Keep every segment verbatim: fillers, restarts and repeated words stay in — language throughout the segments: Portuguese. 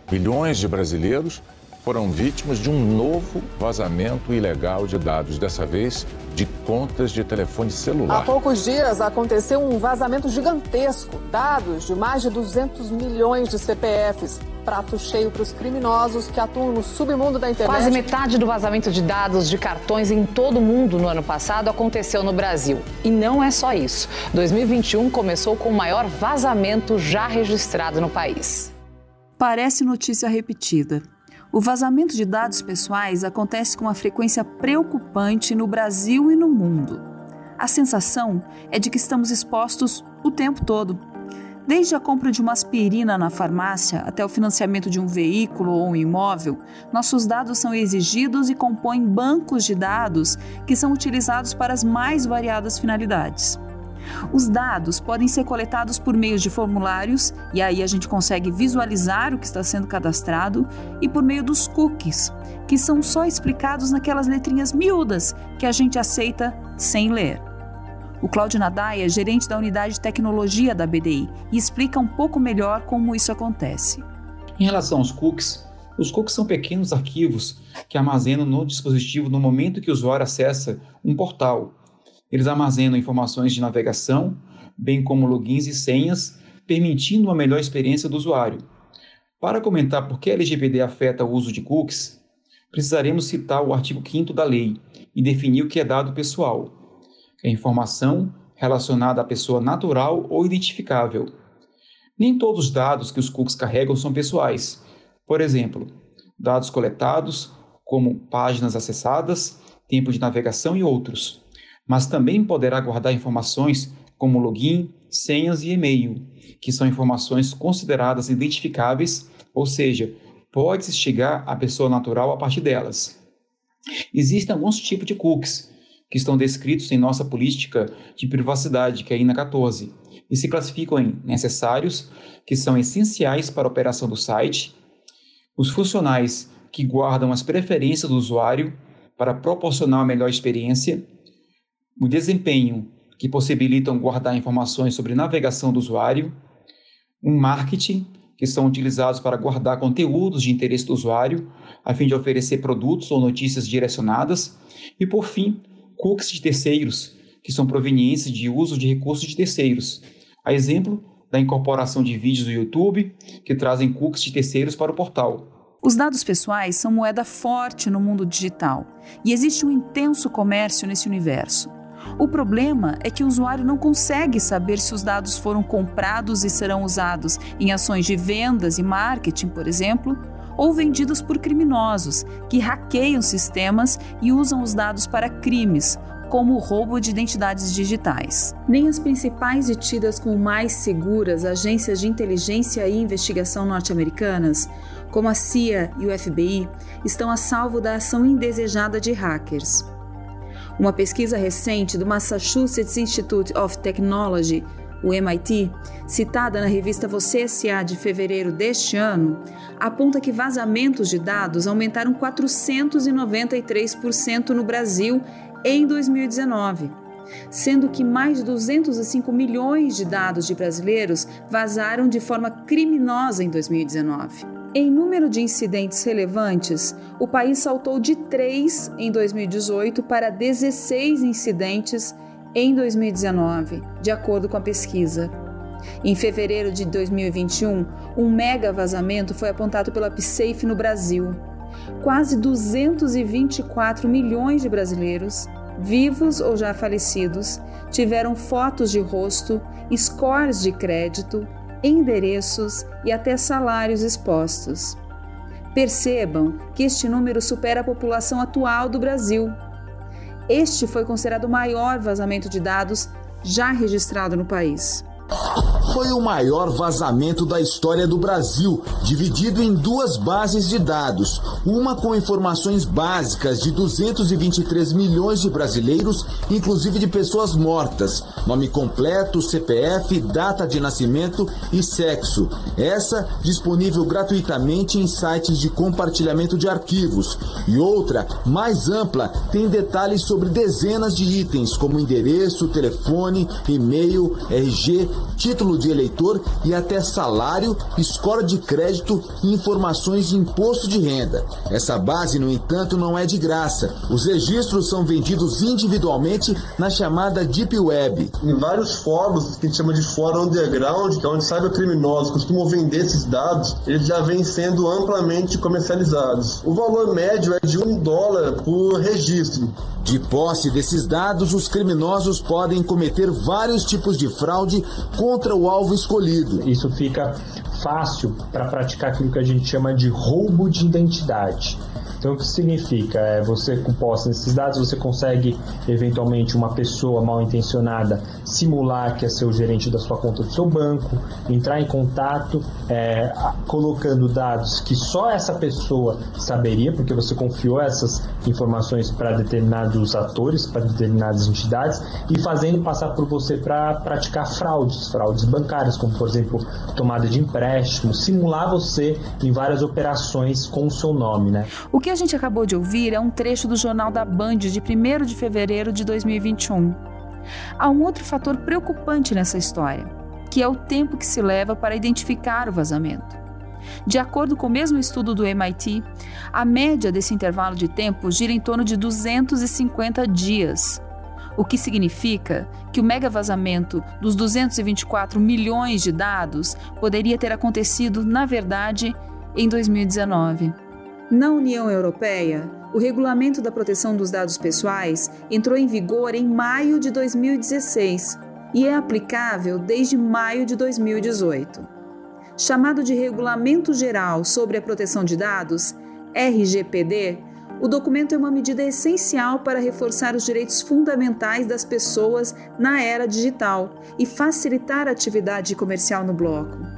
Milhões de brasileiros foram vítimas de um novo vazamento ilegal de dados, dessa vez de contas de telefone celular. Há poucos dias aconteceu um vazamento gigantesco, dados de mais de duzentos milhões de C P Fs. Prato cheio para os criminosos que atuam no submundo da internet. Quase metade do vazamento de dados de cartões em todo o mundo no ano passado aconteceu no Brasil. E não é só isso. dois mil e vinte e um começou com o maior vazamento já registrado no país. Parece notícia repetida. O vazamento de dados pessoais acontece com uma frequência preocupante no Brasil e no mundo. A sensação é de que estamos expostos o tempo todo. Desde a compra de uma aspirina na farmácia até o financiamento de um veículo ou um imóvel, nossos dados são exigidos e compõem bancos de dados que são utilizados para as mais variadas finalidades. Os dados podem ser coletados por meio de formulários, e aí a gente consegue visualizar o que está sendo cadastrado, e por meio dos cookies, que são só explicados naquelas letrinhas miúdas que a gente aceita sem ler. O Cláudio Nadaia é gerente da unidade de tecnologia da B D I e explica um pouco melhor como isso acontece. Em relação aos cookies, os cookies são pequenos arquivos que armazenam no dispositivo no momento que o usuário acessa um portal. Eles armazenam informações de navegação, bem como logins e senhas, permitindo uma melhor experiência do usuário. Para comentar por que a L G P D afeta o uso de cookies, precisaremos citar o artigo quinto da lei e definir o que é dado pessoal. É informação relacionada à pessoa natural ou identificável. Nem todos os dados que os cookies carregam são pessoais. Por exemplo, dados coletados, como páginas acessadas, tempo de navegação e outros. Mas também poderá guardar informações como login, senhas e e-mail, que são informações consideradas identificáveis, ou seja, pode-se chegar à pessoa natural a partir delas. Existem alguns tipos de cookies, que estão descritos em nossa política de privacidade, que é a I N A quatorze, e se classificam em necessários, que são essenciais para a operação do site, os funcionais, que guardam as preferências do usuário para proporcionar uma melhor experiência, o desempenho, que possibilitam guardar informações sobre navegação do usuário, um marketing, que são utilizados para guardar conteúdos de interesse do usuário, a fim de oferecer produtos ou notícias direcionadas, e, por fim, cookies de terceiros, que são provenientes de uso de recursos de terceiros. A exemplo da incorporação de vídeos do YouTube, que trazem cookies de terceiros para o portal. Os dados pessoais são moeda forte no mundo digital e existe um intenso comércio nesse universo. O problema é que o usuário não consegue saber se os dados foram comprados e serão usados em ações de vendas e marketing, por exemplo, ou vendidos por criminosos que hackeiam sistemas e usam os dados para crimes, como o roubo de identidades digitais. Nem as principais e tidas como mais seguras agências de inteligência e investigação norte-americanas, como a C I A e o F B I, estão a salvo da ação indesejada de hackers. Uma pesquisa recente do Massachusetts Institute of Technology, o M I T, citada na revista Você S A de fevereiro deste ano, aponta que vazamentos de dados aumentaram quatrocentos e noventa e três por cento no Brasil em dois mil e dezenove, sendo que mais de duzentos e cinco milhões de dados de brasileiros vazaram de forma criminosa em dois mil e dezenove. Em número de incidentes relevantes, o país saltou de três em dois mil e dezoito para dezesseis incidentes em dois mil e dezenove, de acordo com a pesquisa. Em fevereiro de dois mil e vinte e um, um mega vazamento foi apontado pela PSAFE no Brasil. Quase duzentos e vinte e quatro milhões de brasileiros, vivos ou já falecidos, tiveram fotos de rosto, scores de crédito, endereços e até salários expostos. Percebam que este número supera a população atual do Brasil. Este foi considerado o maior vazamento de dados já registrado no país. Foi o maior vazamento da história do Brasil, dividido em duas bases de dados, uma com informações básicas de duzentos e vinte e três milhões de brasileiros, inclusive de pessoas mortas, nome completo, C P F, data de nascimento e sexo. Essa disponível gratuitamente em sites de compartilhamento de arquivos. E outra, mais ampla, tem detalhes sobre dezenas de itens, como endereço, telefone, e-mail, R G, título de eleitor e até salário, score de crédito e informações de imposto de renda. Essa base, no entanto, não é de graça. Os registros são vendidos individualmente na chamada Deep Web. Em vários fóruns, que a gente chama de fórum underground, que é onde cybercriminosos costumam vender esses dados, eles já vêm sendo amplamente comercializados. O valor médio é de um dólar por registro. De posse desses dados, os criminosos podem cometer vários tipos de fraude contra o alvo escolhido. Isso fica fácil para praticar aquilo que a gente chama de roubo de identidade. Então, o que significa? É, você, com posse desses dados, você consegue, eventualmente, uma pessoa mal intencionada simular que é seu gerente da sua conta do seu banco, entrar em contato, é, colocando dados que só essa pessoa saberia, porque você confiou essas informações para determinados atores, para determinadas entidades, e fazendo passar por você para praticar fraudes, fraudes bancárias, como, por exemplo, tomada de empréstimo, simular você em várias operações com o seu nome, né? O que a gente acabou de ouvir é um trecho do Jornal da Band de primeiro de fevereiro de dois mil e vinte e um. Há um outro fator preocupante nessa história, que é o tempo que se leva para identificar o vazamento. De acordo com o mesmo estudo do M I T, a média desse intervalo de tempo gira em torno de duzentos e cinquenta dias, o que significa que o mega vazamento dos duzentos e vinte e quatro milhões de dados poderia ter acontecido, na verdade, em dois mil e dezenove. Na União Europeia, o Regulamento da Proteção dos Dados Pessoais entrou em vigor em maio de dois mil e dezesseis e é aplicável desde maio de dois mil e dezoito. Chamado de Regulamento Geral sobre a Proteção de Dados, R G P D, o documento é uma medida essencial para reforçar os direitos fundamentais das pessoas na era digital e facilitar a atividade comercial no bloco.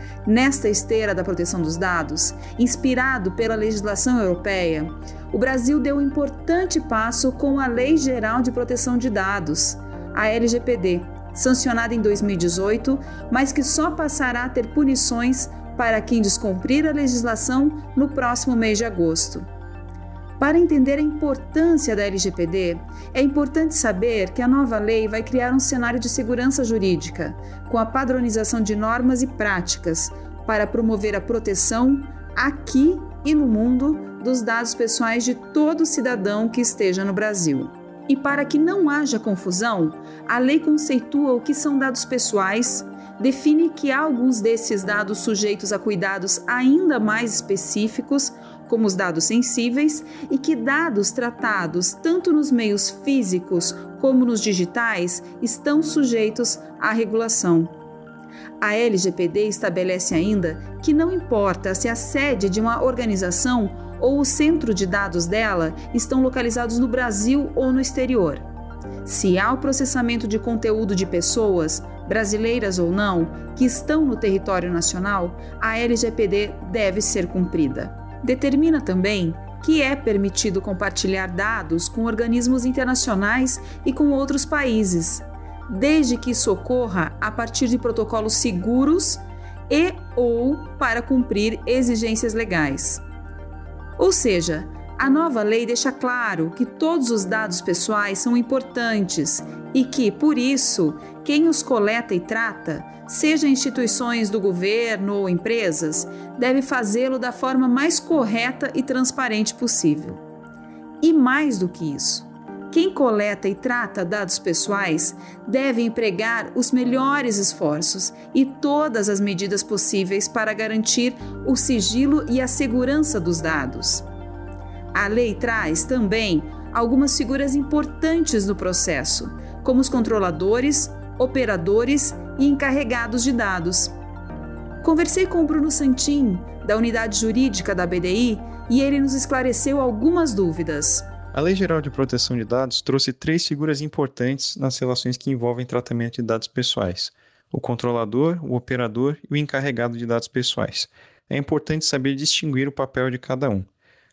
Nesta esteira da proteção dos dados, inspirado pela legislação europeia, o Brasil deu um importante passo com a Lei Geral de Proteção de Dados, a L G P D, sancionada em dois mil e dezoito, mas que só passará a ter punições para quem descumprir a legislação no próximo mês de agosto. Para entender a importância da L G P D, é importante saber que a nova lei vai criar um cenário de segurança jurídica, com a padronização de normas e práticas, para promover a proteção, aqui e no mundo, dos dados pessoais de todo cidadão que esteja no Brasil. E para que não haja confusão, a lei conceitua o que são dados pessoais, define que há alguns desses dados sujeitos a cuidados ainda mais específicos, como os dados sensíveis, e que dados tratados tanto nos meios físicos como nos digitais estão sujeitos à regulação. A L G P D estabelece ainda que não importa se a sede de uma organização ou o centro de dados dela estão localizados no Brasil ou no exterior. Se há o processamento de conteúdo de pessoas, brasileiras ou não, que estão no território nacional, a L G P D deve ser cumprida. Determina também que é permitido compartilhar dados com organismos internacionais e com outros países, desde que isso ocorra a partir de protocolos seguros e ou para cumprir exigências legais. Ou seja, a nova lei deixa claro que todos os dados pessoais são importantes e que, por isso, quem os coleta e trata, seja instituições do governo ou empresas, deve fazê-lo da forma mais correta e transparente possível. E mais do que isso, quem coleta e trata dados pessoais deve empregar os melhores esforços e todas as medidas possíveis para garantir o sigilo e a segurança dos dados. A lei traz também algumas figuras importantes no processo, como os controladores, operadores e encarregados de dados. Conversei com o Bruno Santin, da Unidade Jurídica da B D I, e ele nos esclareceu algumas dúvidas. A Lei Geral de Proteção de Dados trouxe três figuras importantes nas relações que envolvem tratamento de dados pessoais: o controlador, o operador e o encarregado de dados pessoais. É importante saber distinguir o papel de cada um.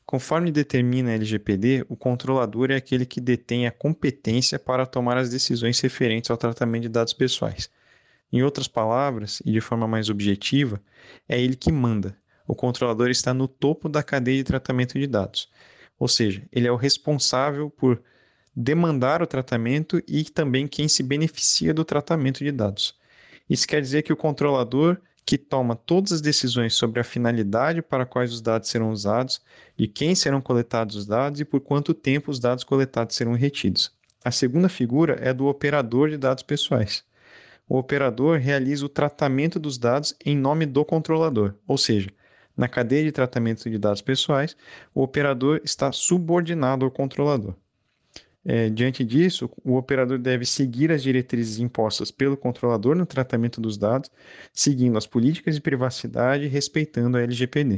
Conforme determina a L G P D, o controlador é aquele que detém a competência para tomar as decisões referentes ao tratamento de dados pessoais. Em outras palavras, e de forma mais objetiva, é ele que manda. O controlador está no topo da cadeia de tratamento de dados. Ou seja, ele é o responsável por demandar o tratamento e também quem se beneficia do tratamento de dados. Isso quer dizer que o controlador que toma todas as decisões sobre a finalidade para quais os dados serão usados, de quem serão coletados os dados e por quanto tempo os dados coletados serão retidos. A segunda figura é do operador de dados pessoais. O operador realiza o tratamento dos dados em nome do controlador, ou seja, na cadeia de tratamento de dados pessoais, o operador está subordinado ao controlador. É, diante disso, o operador deve seguir as diretrizes impostas pelo controlador no tratamento dos dados, seguindo as políticas de privacidade e respeitando a L G P D.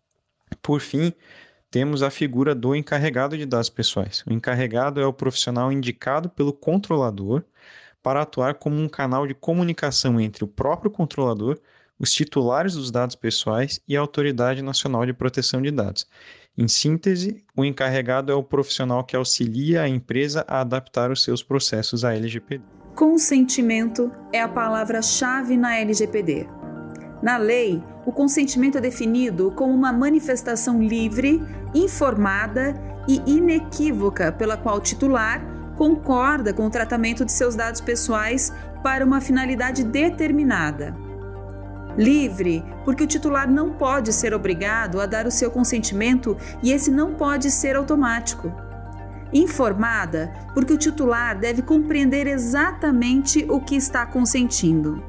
Por fim, temos a figura do encarregado de dados pessoais. O encarregado é o profissional indicado pelo controlador para atuar como um canal de comunicação entre o próprio controlador, os titulares dos dados pessoais e a Autoridade Nacional de Proteção de Dados. Em síntese, o encarregado é o profissional que auxilia a empresa a adaptar os seus processos à L G P D. Consentimento é a palavra-chave na L G P D. Na lei, o consentimento é definido como uma manifestação livre, informada e inequívoca pela qual o titular concorda com o tratamento de seus dados pessoais para uma finalidade determinada. Livre, porque o titular não pode ser obrigado a dar o seu consentimento e esse não pode ser automático. Informada, porque o titular deve compreender exatamente o que está consentindo.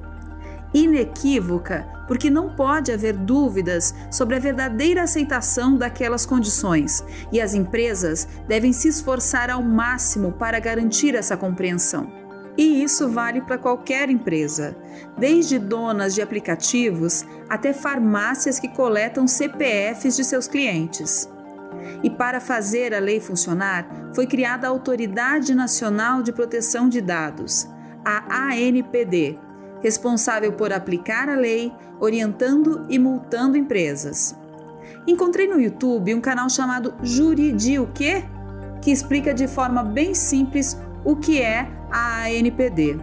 Inequívoca, porque não pode haver dúvidas sobre a verdadeira aceitação daquelas condições e as empresas devem se esforçar ao máximo para garantir essa compreensão. E isso vale para qualquer empresa, desde donas de aplicativos até farmácias que coletam C P Fs de seus clientes. E para fazer a lei funcionar, foi criada a Autoridade Nacional de Proteção de Dados, a A N P D, responsável por aplicar a lei, orientando e multando empresas. Encontrei no YouTube um canal chamado Juridi o quê? Que explica de forma bem simples o que é a A N P D.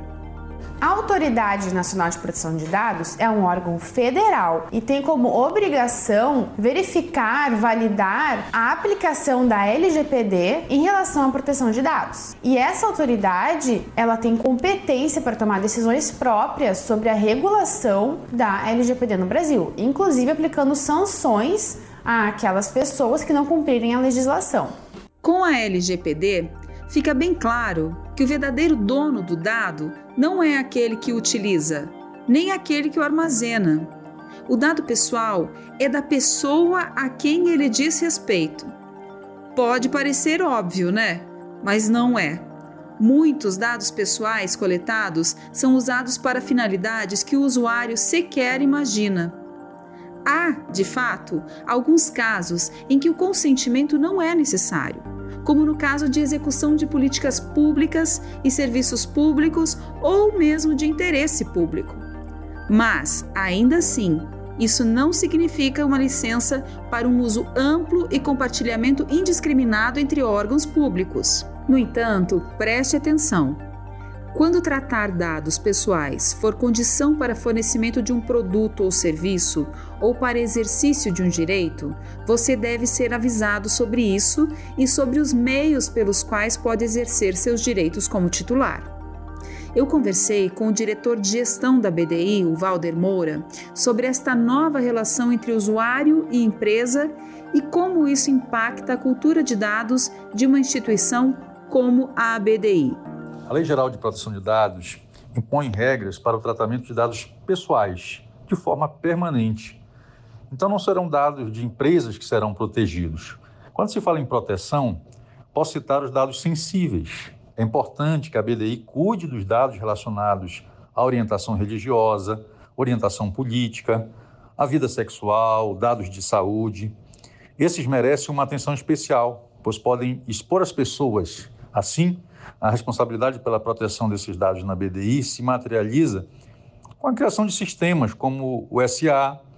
A Autoridade Nacional de Proteção de Dados é um órgão federal e tem como obrigação verificar, validar a aplicação da L G P D em relação à proteção de dados. E essa autoridade, ela tem competência para tomar decisões próprias sobre a regulação da L G P D no Brasil, inclusive aplicando sanções àquelas pessoas que não cumprirem a legislação. Com a L G P D, fica bem claro que o verdadeiro dono do dado não é aquele que o utiliza, nem aquele que o armazena. O dado pessoal é da pessoa a quem ele diz respeito. Pode parecer óbvio, né? Mas não é. Muitos dados pessoais coletados são usados para finalidades que o usuário sequer imagina. Há, de fato, alguns casos em que o consentimento não é necessário, como no caso de execução de políticas públicas e serviços públicos ou mesmo de interesse público. Mas, ainda assim, isso não significa uma licença para um uso amplo e compartilhamento indiscriminado entre órgãos públicos. No entanto, preste atenção. Quando tratar dados pessoais for condição para fornecimento de um produto ou serviço ou para exercício de um direito, você deve ser avisado sobre isso e sobre os meios pelos quais pode exercer seus direitos como titular. Eu conversei com o diretor de gestão da B D I, o Valder Moura, sobre esta nova relação entre usuário e empresa e como isso impacta a cultura de dados de uma instituição como a B D I. A Lei Geral de Proteção de Dados impõe regras para o tratamento de dados pessoais de forma permanente. Então, não serão dados de empresas que serão protegidos. Quando se fala em proteção, posso citar os dados sensíveis. É importante que a B D I cuide dos dados relacionados à orientação religiosa, orientação política, à vida sexual, dados de saúde. Esses merecem uma atenção especial, pois podem expor as pessoas. Assim, a responsabilidade pela proteção desses dados na B D I se materializa com a criação de sistemas como o S A,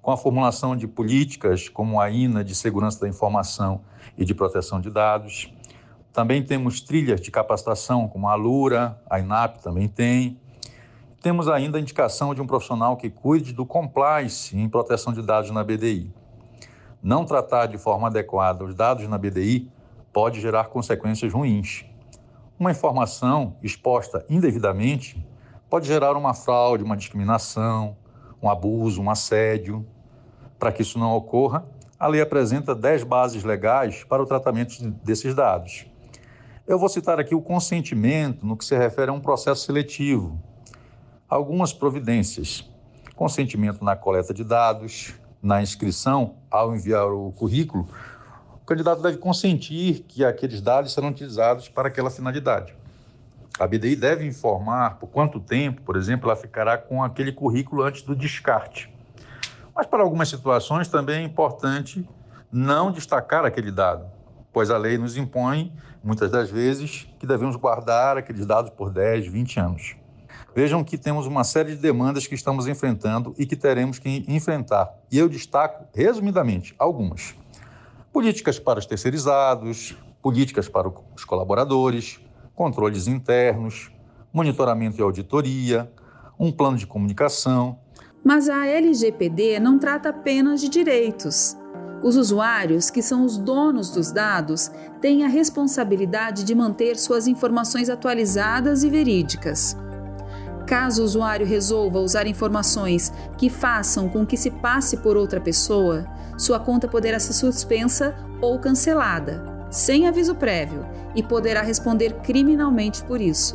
com a formulação de políticas como a I N A de Segurança da Informação e de Proteção de Dados. Também temos trilhas de capacitação como a Alura, a INAP também tem. Temos ainda a indicação de um profissional que cuide do compliance em proteção de dados na B D I. Não tratar de forma adequada os dados na B D I pode gerar consequências ruins. Uma informação exposta indevidamente pode gerar uma fraude, uma discriminação, um abuso, um assédio. Para que isso não ocorra, a lei apresenta dez bases legais para o tratamento desses dados. Eu vou citar aqui o consentimento no que se refere a um processo seletivo. Algumas providências: consentimento na coleta de dados, na inscrição, ao enviar o currículo, o candidato deve consentir que aqueles dados serão utilizados para aquela finalidade. A B D I deve informar por quanto tempo, por exemplo, ela ficará com aquele currículo antes do descarte. Mas para algumas situações também é importante não destacar aquele dado, pois a lei nos impõe, muitas das vezes, que devemos guardar aqueles dados por dez, vinte anos. Vejam que temos uma série de demandas que estamos enfrentando e que teremos que enfrentar. E eu destaco, resumidamente, algumas. Políticas para os terceirizados, políticas para os colaboradores, controles internos, monitoramento e auditoria, um plano de comunicação. Mas a L G P D não trata apenas de direitos. Os usuários, que são os donos dos dados, têm a responsabilidade de manter suas informações atualizadas e verídicas. Caso o usuário resolva usar informações que façam com que se passe por outra pessoa, sua conta poderá ser suspensa ou cancelada, sem aviso prévio, e poderá responder criminalmente por isso.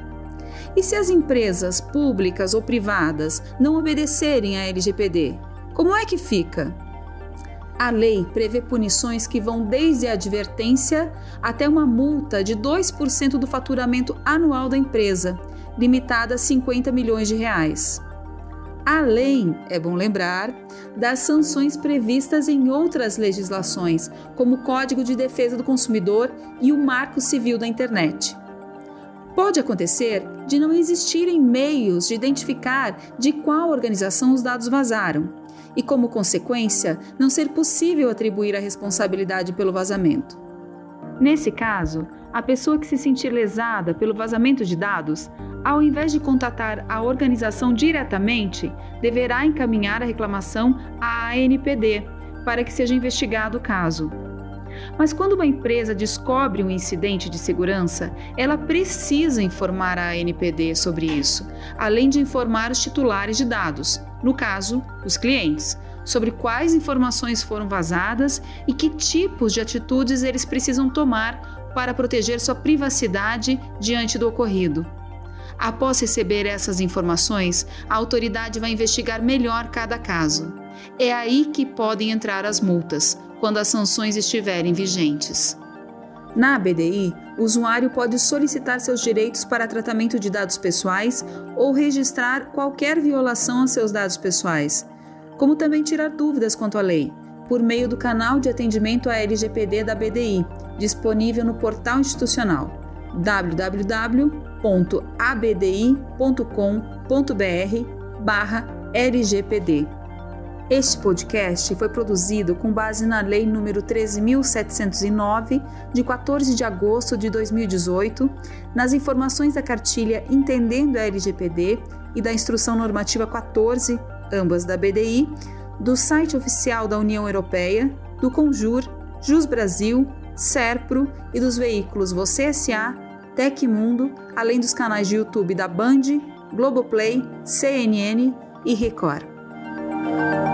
E se as empresas públicas ou privadas não obedecerem à L G P D, como é que fica? A lei prevê punições que vão desde a advertência até uma multa de dois por cento do faturamento anual da empresa, limitada a cinquenta milhões de reais. Além, é bom lembrar, das sanções previstas em outras legislações, como o Código de Defesa do Consumidor e o Marco Civil da Internet. Pode acontecer de não existirem meios de identificar de qual organização os dados vazaram e, como consequência, não ser possível atribuir a responsabilidade pelo vazamento. Nesse caso, a pessoa que se sentir lesada pelo vazamento de dados, ao invés de contatar a organização diretamente, deverá encaminhar a reclamação à A N P D para que seja investigado o caso. Mas quando uma empresa descobre um incidente de segurança, ela precisa informar a A N P D sobre isso, além de informar os titulares de dados, no caso, os clientes, sobre quais informações foram vazadas e que tipos de atitudes eles precisam tomar para proteger sua privacidade diante do ocorrido. Após receber essas informações, a autoridade vai investigar melhor cada caso. É aí que podem entrar as multas, quando as sanções estiverem vigentes. Na B D I, o usuário pode solicitar seus direitos para tratamento de dados pessoais ou registrar qualquer violação a seus dados pessoais, como também tirar dúvidas quanto à lei, por meio do canal de atendimento à L G P D da B D I, disponível no portal institucional w w w ponto a b d i ponto com ponto b r barra L G P D. Este podcast foi produzido com base na Lei número treze mil setecentos e nove, de quatorze de agosto de dois mil e dezoito, nas informações da cartilha Entendendo a L G P D e da Instrução Normativa quatorze, ambas da B D I, do site oficial da União Europeia, do Conjur, Jus Brasil, Serpro e dos veículos Você S A, Tecmundo, além dos canais de YouTube da Band, Globoplay, C N N e Record.